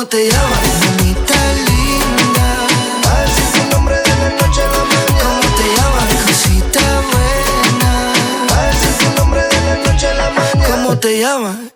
te llamas? Mamita linda. A decir tu nombre de la noche a la mañana. ¿Cómo te llamas? Cosita buena. A decir tu nombre de la noche a la mañana. ¿Cómo te llamas?